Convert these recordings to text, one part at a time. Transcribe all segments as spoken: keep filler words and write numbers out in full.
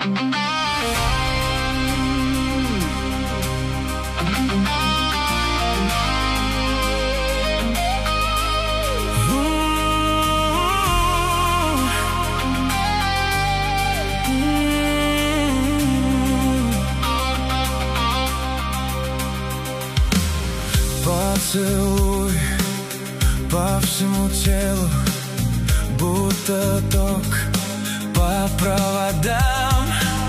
Поцелуй по всему телу, будто ток по проводам.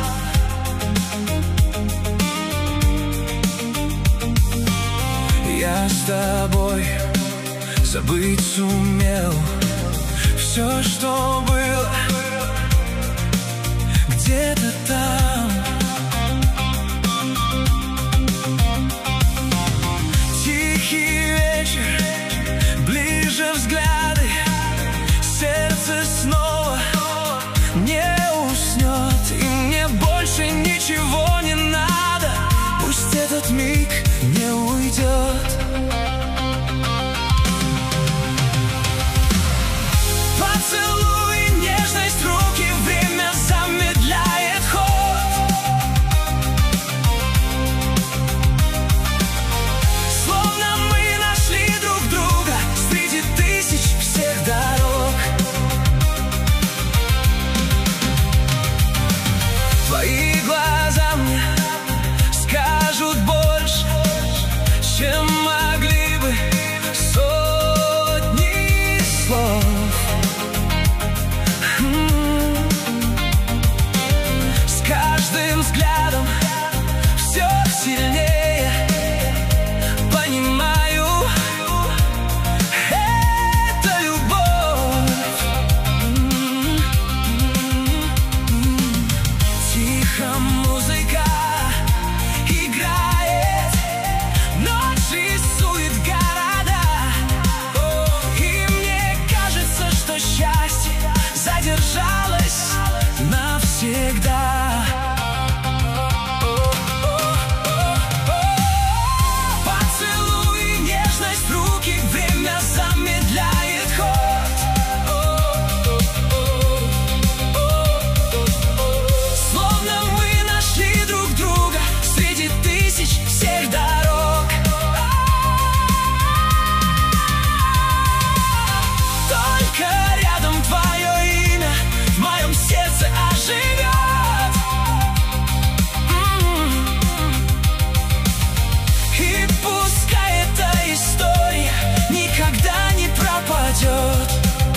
Я с тобой забыть сумел все, что было где-то там. Тихий вечер, ближе взгляды, сердце снова не уснет, и мне больше ничего не надо. Пусть этот миг не уйдет. Поцелуй, нежность, руки, время замедляет ход. Словно мы нашли друг друга среди тысяч всех дорог. Твои глаза мне скажут больше, чем могли бы сотни слов. С каждым взглядом все сильнее понимаю, это любовь. Тихо музыка играет, ночь рисует города, и мне кажется, что счастье задержалось навсегда. Поцелуй, нежность, руки, время замедляет ход. Словно мы нашли друг друга среди тысяч всех дорог. Только рядом твое имя в моем сердце оживет. И пускай эта история никогда не пропадет.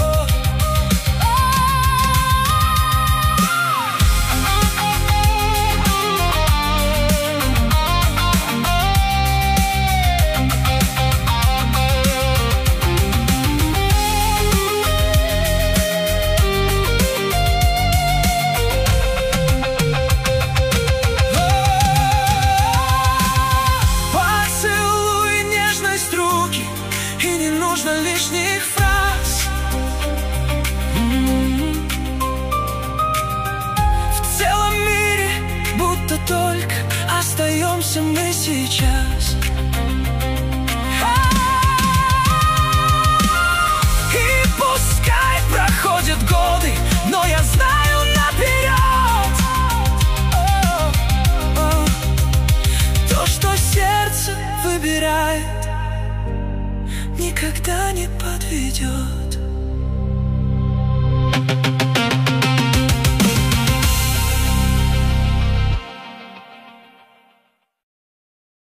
Поцелуй, нежность, руки, и не нужно лишних фраз. В целом мире будто только остаемся мы сейчас.